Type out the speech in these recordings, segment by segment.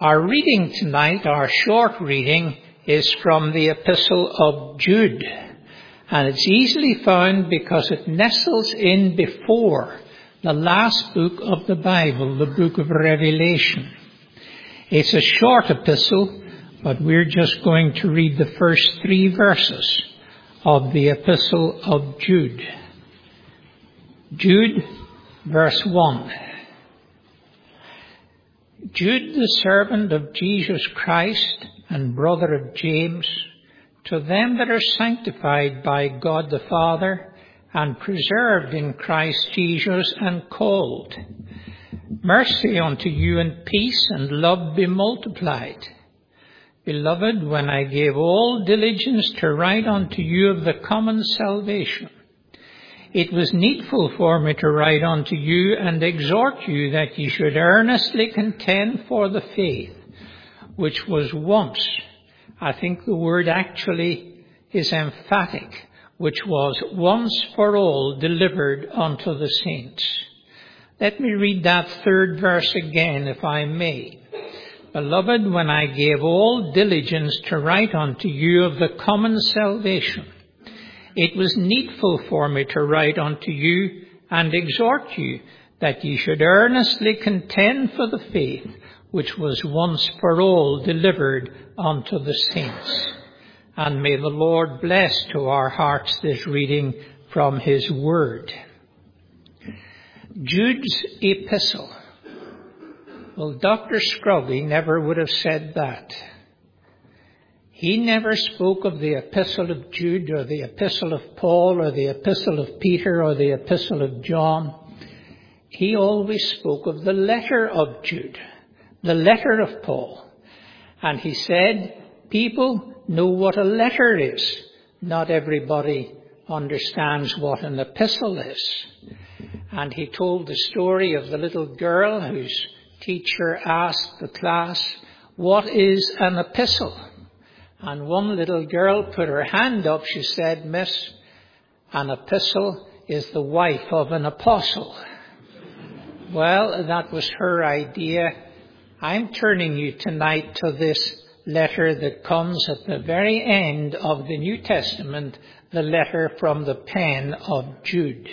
Our reading tonight, our short reading, is from the Epistle of Jude. And it's easily found because it nestles in before the last book of the Bible, the book of Revelation. It's a short epistle, but we're just going to read the first 3 verses of the Epistle of Jude. Jude, verse 1. Jude, the servant of Jesus Christ and brother of James, to them that are sanctified by God the Father and preserved in Christ Jesus and called, mercy unto you and peace and love be multiplied. Beloved, when I gave all diligence to write unto you of the common salvation, it was needful for me to write unto you and exhort you that ye should earnestly contend for the faith, which was once, I think the word actually is emphatic, which was once for all delivered unto the saints. Let me read that 3rd verse again, if I may. Beloved, when I gave all diligence to write unto you of the common salvation, it was needful for me to write unto you and exhort you that ye should earnestly contend for the faith which was once for all delivered unto the saints. And may the Lord bless to our hearts this reading from his word. Jude's epistle. Well, Dr. Scroggie never would have said that. He never spoke of the Epistle of Jude or the Epistle of Paul or the Epistle of Peter or the Epistle of John. He always spoke of the letter of Jude, the letter of Paul. And he said, people know what a letter is. Not everybody understands what an epistle is. And he told the story of the little girl whose teacher asked the class, what is an epistle? And one little girl put her hand up. She said, Miss, an epistle is the wife of an apostle. Well, that was her idea. I'm turning you tonight to this letter that comes at the very end of the New Testament, the letter from the pen of Jude.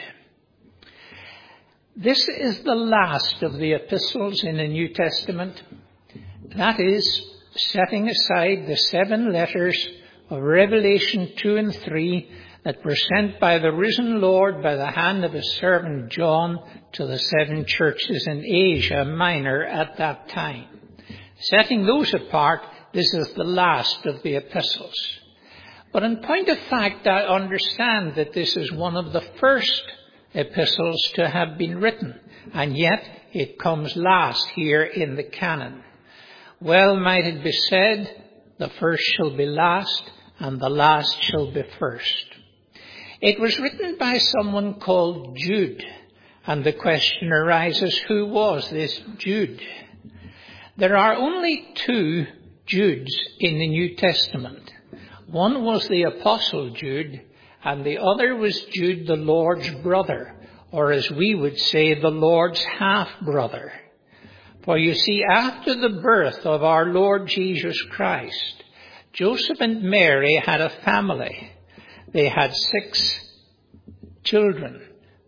This is the last of the epistles in the New Testament. That is, setting aside the 7 letters of Revelation 2 and 3 that were sent by the risen Lord by the hand of his servant John to the 7 churches in Asia Minor at that time. Setting those apart, this is the last of the epistles. But in point of fact, I understand that this is one of the first epistles to have been written, and yet it comes last here in the canon. Well might it be said, the first shall be last, and the last shall be first. It was written by someone called Jude, and the question arises, who was this Jude? There are only 2 Judes in the New Testament. One was the Apostle Jude, and the other was Jude, the Lord's brother, or as we would say, the Lord's half-brother. For you see, after the birth of our Lord Jesus Christ, Joseph and Mary had a family. They had 6 children,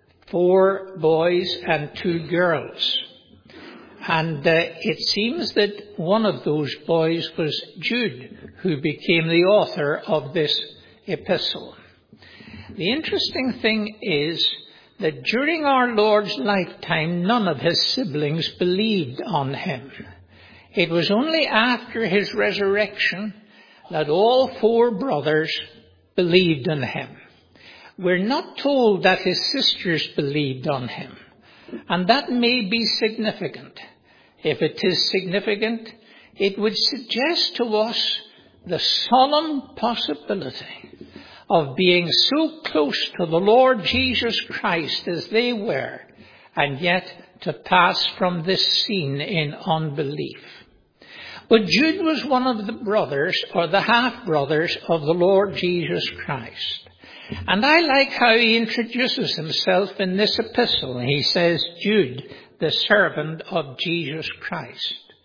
4 boys and 2 girls. And it seems that one of those boys was Jude, who became the author of this epistle. The interesting thing is that during our Lord's lifetime, none of his siblings believed on him. It was only after his resurrection that all 4 brothers believed in him. We're not told that his sisters believed on him, and that may be significant. If it is significant, it would suggest to us the solemn possibility of being so close to the Lord Jesus Christ as they were, and yet to pass from this scene in unbelief. But Jude was one of the brothers, or the half-brothers, of the Lord Jesus Christ. And I like how he introduces himself in this epistle. He says, Jude, the servant of Jesus Christ.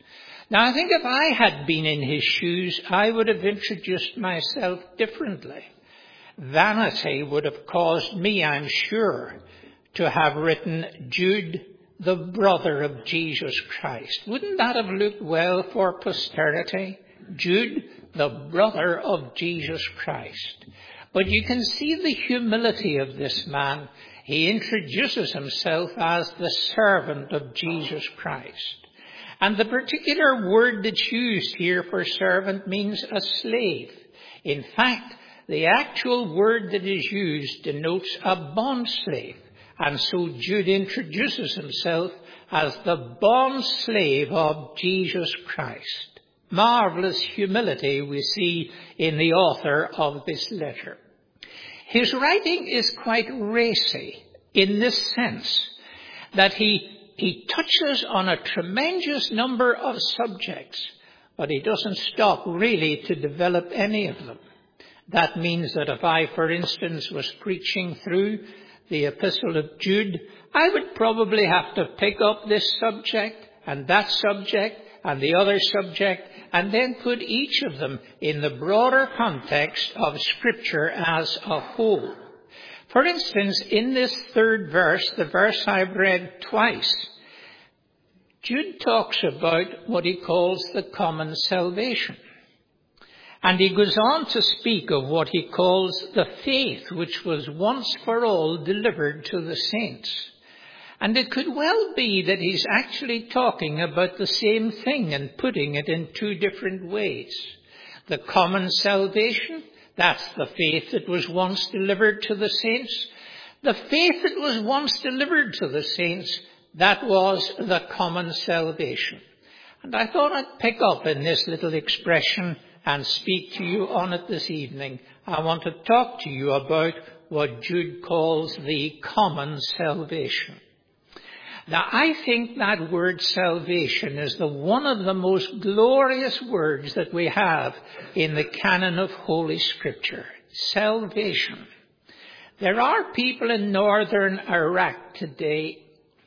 Now, I think if I had been in his shoes, I would have introduced myself differently. Vanity would have caused me, I'm sure, to have written Jude, the brother of Jesus Christ. Wouldn't that have looked well for posterity? Jude, the brother of Jesus Christ. But you can see the humility of this man. He introduces himself as the servant of Jesus Christ. And the particular word that's used here for servant means a slave. In fact, the actual word that is used denotes a bond slave. And so Jude introduces himself as the bond slave of Jesus Christ. Marvelous humility we see in the author of this letter. His writing is quite racy in this sense that he touches on a tremendous number of subjects, but he doesn't stop really to develop any of them. That means that if I, for instance, was preaching through the Epistle of Jude, I would probably have to pick up this subject and that subject and the other subject and then put each of them in the broader context of Scripture as a whole. For instance, in this third verse, the verse I've read twice, Jude talks about what he calls the common salvation. And he goes on to speak of what he calls the faith which was once for all delivered to the saints. And it could well be that he's actually talking about the same thing and putting it in two different ways. The common salvation, that's the faith that was once delivered to the saints. The faith that was once delivered to the saints, that was the common salvation. And I thought I'd pick up in this little expression and speak to you on it this evening. I want to talk to you about what Jude calls the common salvation. Now, I think that word salvation is one of the most glorious words that we have in the canon of Holy Scripture. Salvation. There are people in northern Iraq today,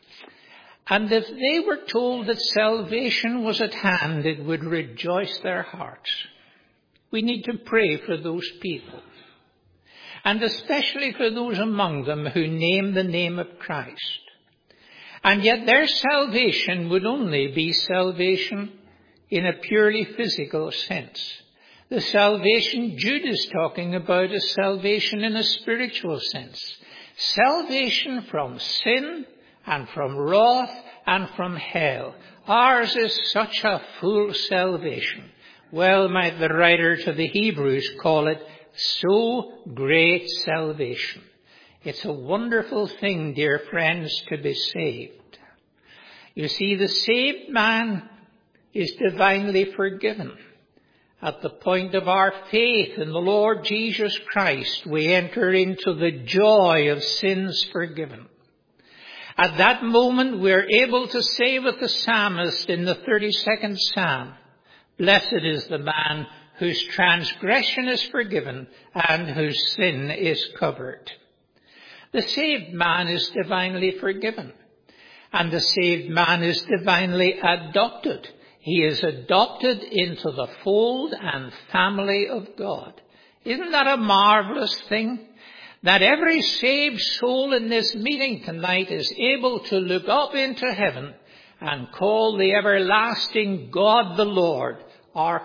and if they were told that salvation was at hand, it would rejoice their hearts. We need to pray for those people, and especially for those among them who name the name of Christ. And yet their salvation would only be salvation in a purely physical sense. The salvation Jude is talking about is salvation in a spiritual sense. Salvation from sin and from wrath and from hell. Ours is such a full salvation. Well might the writer to the Hebrews call it so great salvation. It's a wonderful thing, dear friends, to be saved. You see, the saved man is divinely forgiven. At the point of our faith in the Lord Jesus Christ, we enter into the joy of sins forgiven. At that moment, we're able to say with the psalmist in the 32nd Psalm, "Blessed is the man whose transgression is forgiven and whose sin is covered." The saved man is divinely forgiven, and the saved man is divinely adopted. He is adopted into the fold and family of God. Isn't that a marvelous thing? That every saved soul in this meeting tonight is able to look up into heaven and call the everlasting God the Lord our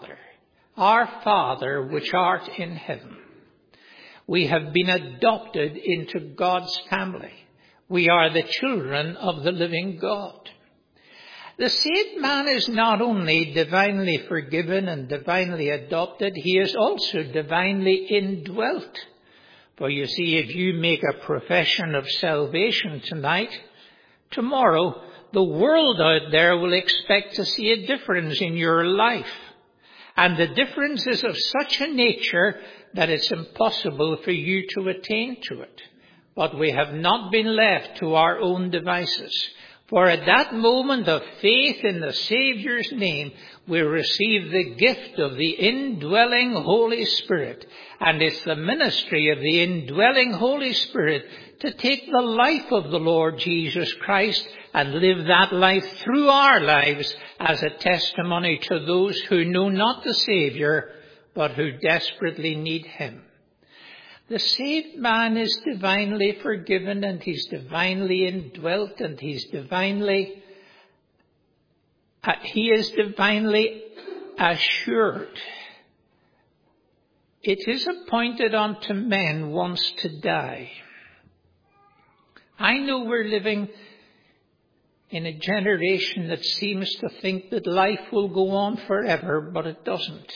Father which art in heaven. We have been adopted into God's family. We are the children of the living God. The saved man is not only divinely forgiven and divinely adopted, he is also divinely indwelt. For you see, if you make a profession of salvation tonight, tomorrow the world out there will expect to see a difference in your life. And the difference is of such a nature that it's impossible for you to attain to it. But we have not been left to our own devices, For at that moment of faith in the Saviour's name, we receive the gift of the indwelling Holy Spirit. And it's the ministry of the indwelling Holy Spirit to take the life of the Lord Jesus Christ and live that life through our lives as a testimony to those who know not the Saviour, but who desperately need him. The saved man is divinely forgiven, and he's divinely indwelt, and he is divinely assured. It is appointed unto men once to die. I know we're living in a generation that seems to think that life will go on forever, but it doesn't.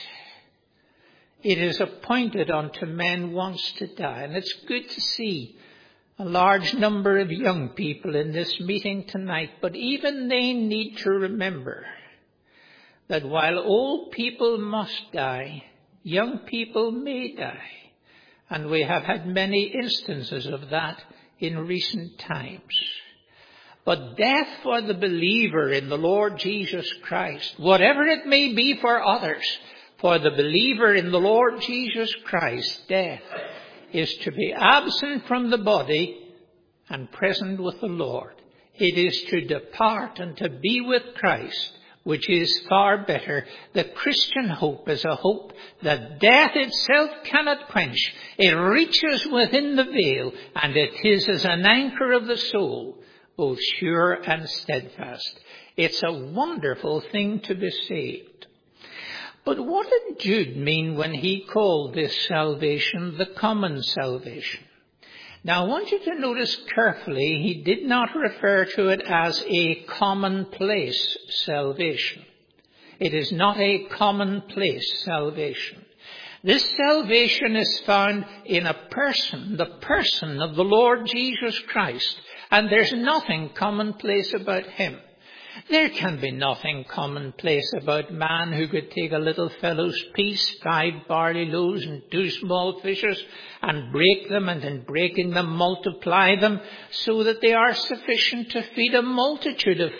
It is appointed unto men once to die. And it's good to see a large number of young people in this meeting tonight, but even they need to remember that while old people must die, young people may die. And we have had many instances of that in recent times. But death for the believer in the Lord Jesus Christ, whatever it may be for others, for the believer in the Lord Jesus Christ, death is to be absent from the body and present with the Lord. It is to depart and to be with Christ, which is far better. The Christian hope is a hope that death itself cannot quench. It reaches within the veil, and it is as an anchor of the soul, both sure and steadfast. It's a wonderful thing to be saved. But what did Jude mean when he called this salvation the common salvation? Now I want you to notice carefully, he did not refer to it as a commonplace salvation. It is not a commonplace salvation. This salvation is found in a person, the person of the Lord Jesus Christ, and there's nothing commonplace about him. There can be nothing commonplace about man who could take a little fellow's piece, 5 barley loaves and 2 small fishes, and break them, and in breaking them multiply them, so that they are sufficient to feed a multitude of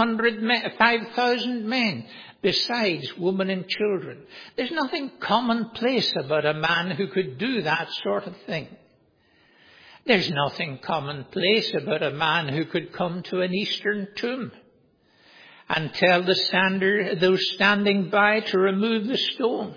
5,000 men, besides women and children. There's nothing commonplace about a man who could do that sort of thing. There's nothing commonplace about a man who could come to an Eastern tomb and tell those standing by to remove the stone,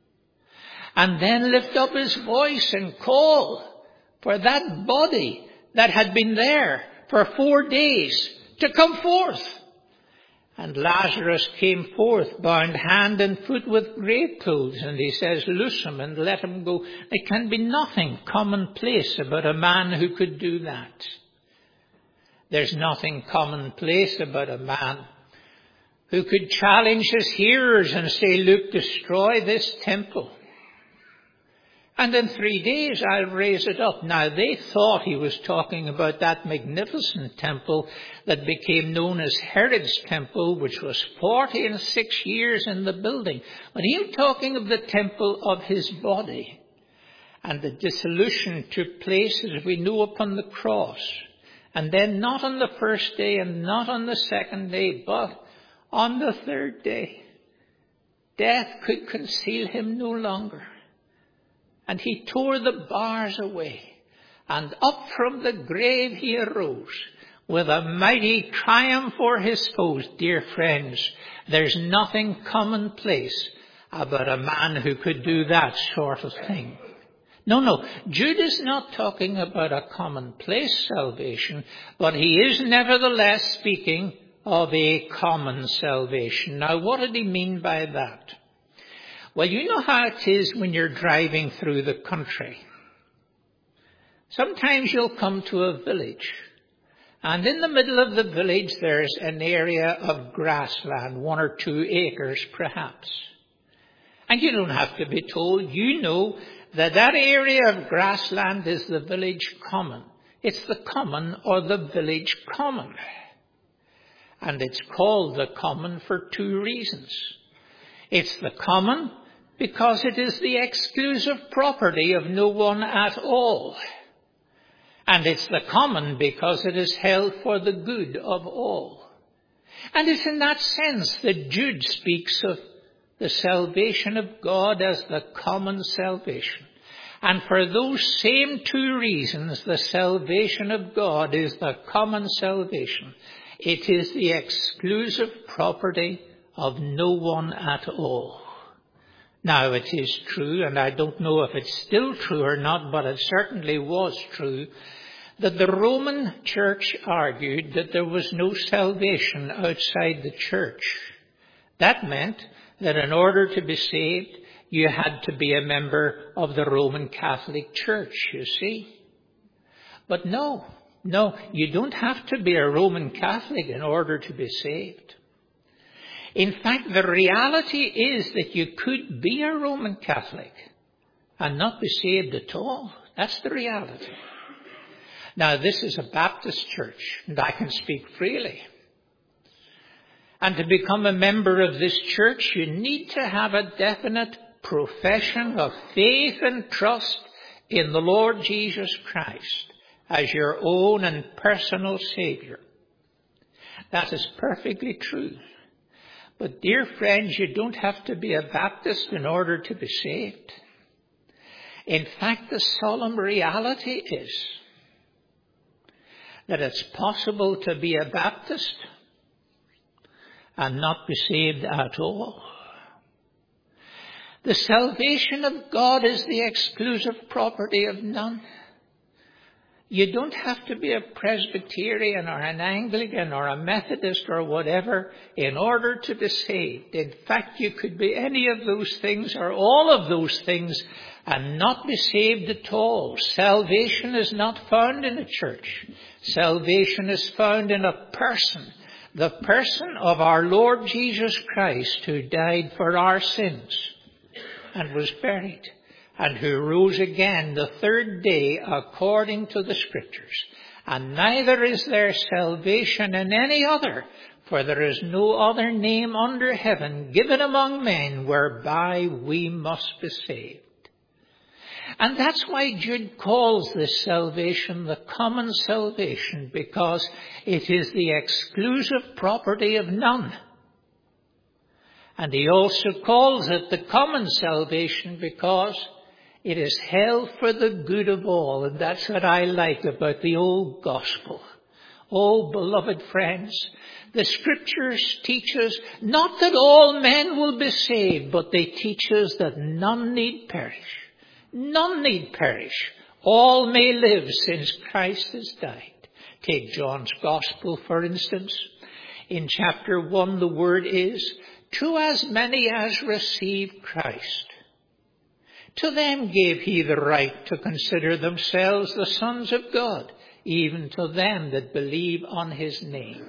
and then lift up his voice and call for that body that had been there for 4 days to come forth. And Lazarus came forth, bound hand and foot with grave clothes, and he says, loose him and let him go. There can be nothing commonplace about a man who could do that. There's nothing commonplace about a man who could challenge his hearers and say, look, destroy this temple, and in 3 days I'll raise it up. Now they thought he was talking about that magnificent temple that became known as Herod's temple, which was 46 years in the building. But he was talking of the temple of his body. And the dissolution took place, as we know, upon the cross. And then not on the first day and not on the second day, but on the third day, death could conceal him no longer. And he tore the bars away, and up from the grave he arose with a mighty triumph for his foes. Dear friends, there's nothing commonplace about a man who could do that sort of thing. No, Jude is not talking about a commonplace salvation, but he is nevertheless speaking of a common salvation. Now, what did he mean by that? Well, you know how it is when you're driving through the country. Sometimes you'll come to a village, and in the middle of the village there's an area of grassland, 1 or 2 acres perhaps. And you don't have to be told, you know that that area of grassland is the village common. It's the common or the village common. And it's called the common for 2 reasons. It's the common because it is the exclusive property of no one at all. And it's the common because it is held for the good of all. And it's in that sense that Jude speaks of the salvation of God as the common salvation. And for those same two reasons, the salvation of God is the common salvation. It is the exclusive property of no one at all. Now, it is true, and I don't know if it's still true or not, but it certainly was true, that the Roman Church argued that there was no salvation outside the church. That meant that in order to be saved, you had to be a member of the Roman Catholic Church, you see. But no, you don't have to be a Roman Catholic in order to be saved. In fact, the reality is that you could be a Roman Catholic and not be saved at all. That's the reality. Now, this is a Baptist church, and I can speak freely. And to become a member of this church, you need to have a definite profession of faith and trust in the Lord Jesus Christ as your own and personal Savior. That is perfectly true. But dear friends, you don't have to be a Baptist in order to be saved. In fact, the solemn reality is that it's possible to be a Baptist and not be saved at all. The salvation of God is the exclusive property of none. You don't have to be a Presbyterian or an Anglican or a Methodist or whatever in order to be saved. In fact, you could be any of those things or all of those things and not be saved at all. Salvation is not found in a church. Salvation is found in a person. The person of our Lord Jesus Christ, who died for our sins and was buried, and who rose again the third day according to the Scriptures. And neither is there salvation in any other, for there is no other name under heaven given among men whereby we must be saved. And that's why Jude calls this salvation the common salvation, because it is the exclusive property of none. And he also calls it the common salvation because it is held for the good of all. And that's what I like about the old gospel. Oh, beloved friends, the Scriptures teach us not that all men will be saved, but they teach us that none need perish. None need perish. All may live since Christ has died. Take John's Gospel, for instance. In chapter 1, the word is, to as many as received Christ, to them gave he the right to consider themselves the sons of God, even to them that believe on his name.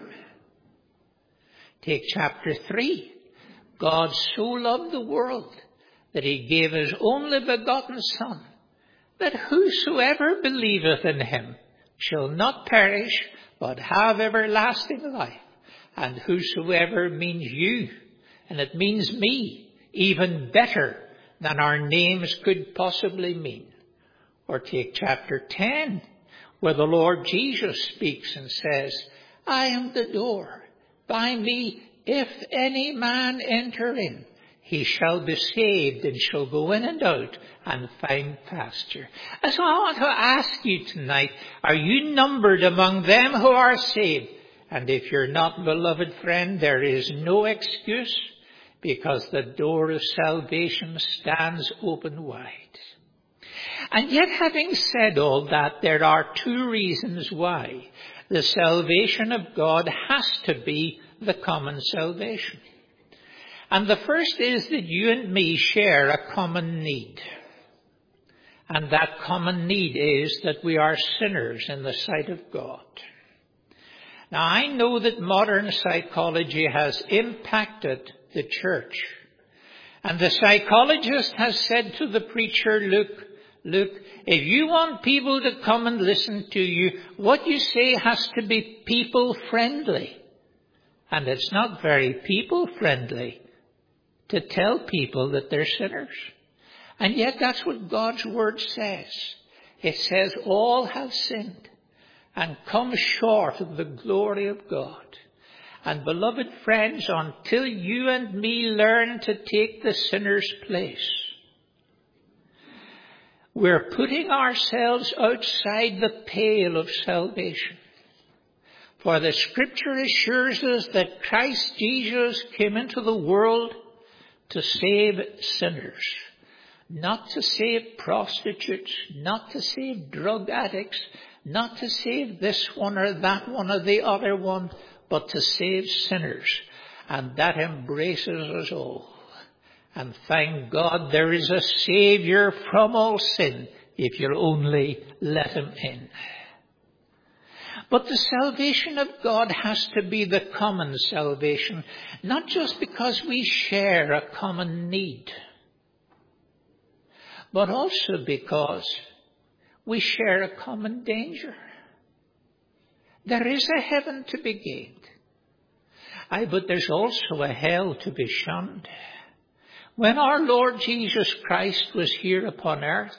Take chapter 3. God so loved the world that he gave his only begotten Son, that whosoever believeth in him shall not perish, but have everlasting life. And whosoever means you, and it means me, even better than our names could possibly mean. Or take chapter 10, where the Lord Jesus speaks and says, I am the door. By me, if any man enter in, he shall be saved and shall go in and out and find pasture. And so I want to ask you tonight, are you numbered among them who are saved? And if you're not, beloved friend, there is no excuse, because the door of salvation stands open wide. And yet, having said all that, there are two reasons why the salvation of God has to be the common salvation. And the first is that you and me share a common need. And that common need is that we are sinners in the sight of God. Now, I know that modern psychology has impacted the church. And the psychologist has said to the preacher, look, if you want people to come and listen to you, what you say has to be people-friendly. And it's not very people-friendly to tell people that they're sinners. And yet that's what God's Word says. It says all have sinned and come short of the glory of God. And beloved friends, until you and me learn to take the sinner's place, we're putting ourselves outside the pale of salvation. For the Scripture assures us that Christ Jesus came into the world to save sinners. Not to save prostitutes, not to save drug addicts, not to save this one or that one or the other one, but to save sinners. And that embraces us all. And thank God there is a Saviour from all sin, if you'll only let him in. But the salvation of God has to be the common salvation, not just because we share a common need, but also because we share a common danger. There is a heaven to be gained. But there's also a hell to be shunned. When our Lord Jesus Christ was here upon earth,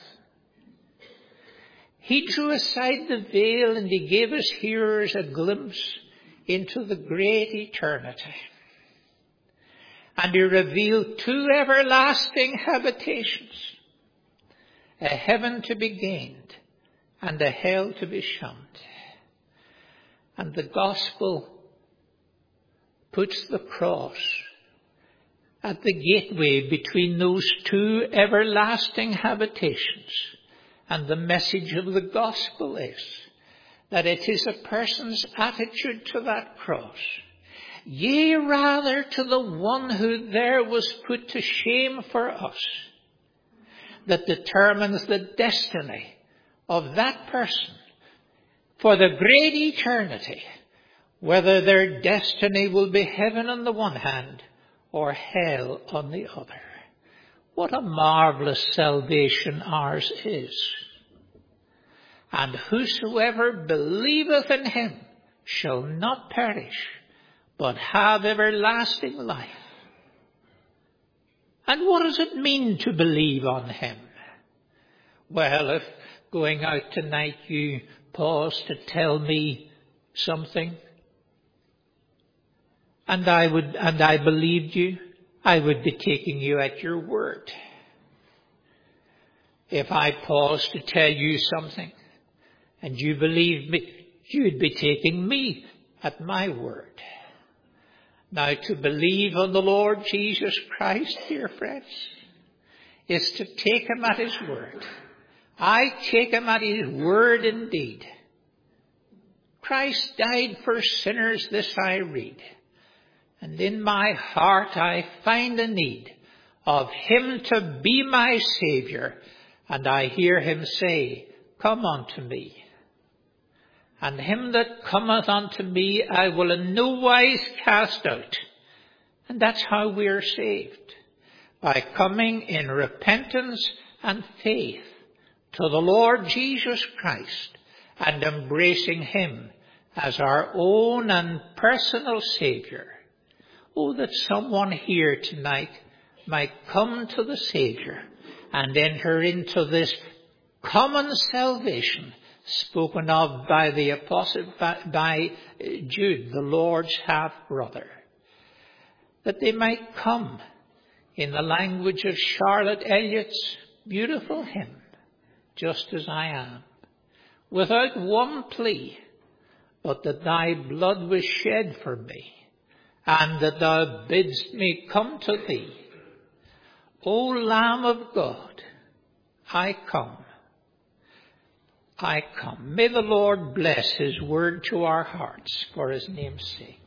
he drew aside the veil and he gave his hearers a glimpse into the great eternity. And he revealed two everlasting habitations, a heaven to be gained and a hell to be shunned. And the gospel puts the cross at the gateway between those two everlasting habitations. And the message of the gospel is that it is a person's attitude to that cross, yea, rather to the one who there was put to shame for us, that determines the destiny of that person for the great eternity, whether their destiny will be heaven on the one hand or hell on the other. What a marvelous salvation ours is. And whosoever believeth in him shall not perish, but have everlasting life. And what does it mean to believe on him? Well, if going out tonight you pause to tell me something, and I believed you, I would be taking you at your word. If I pause to tell you something, and you believed me, you would be taking me at my word. Now, to believe on the Lord Jesus Christ, dear friends, is to take him at his word. I take him at his word indeed. Christ died for sinners, this I read. And in my heart I find a need of him to be my Saviour. And I hear him say, come unto me. And him that cometh unto me I will in no wise cast out. And that's how we are saved. By coming in repentance and faith to the Lord Jesus Christ and embracing him as our own and personal Saviour. Oh, that someone here tonight might come to the Saviour and enter into this common salvation spoken of by the apostle, by Jude, the Lord's half-brother. That they might come in the language of Charlotte Elliott's beautiful hymn, just as I am, without one plea, but that thy blood was shed for me, and that thou bidst me come to thee. O Lamb of God, I come. I come. May the Lord bless his word to our hearts for his name's sake.